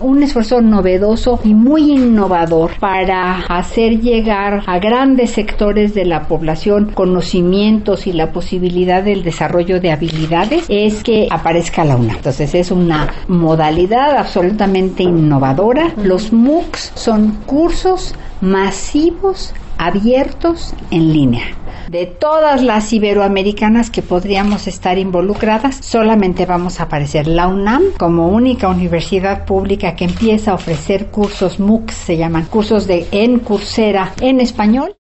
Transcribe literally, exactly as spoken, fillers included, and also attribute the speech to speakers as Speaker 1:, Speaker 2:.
Speaker 1: un esfuerzo novedoso y muy innovador para hacer llegar a grandes sectores de la población conocimientos y la posibilidad del desarrollo de habilidades, es que aparezca la UNAM. Entonces es una modalidad absolutamente innovadora. Los MOOCs son cursos masivos abiertos en línea. De todas las iberoamericanas que podríamos estar involucradas, solamente vamos a aparecer la UNAM como única universidad pública que empieza a ofrecer cursos MOOCs, se llaman cursos de en Coursera en español.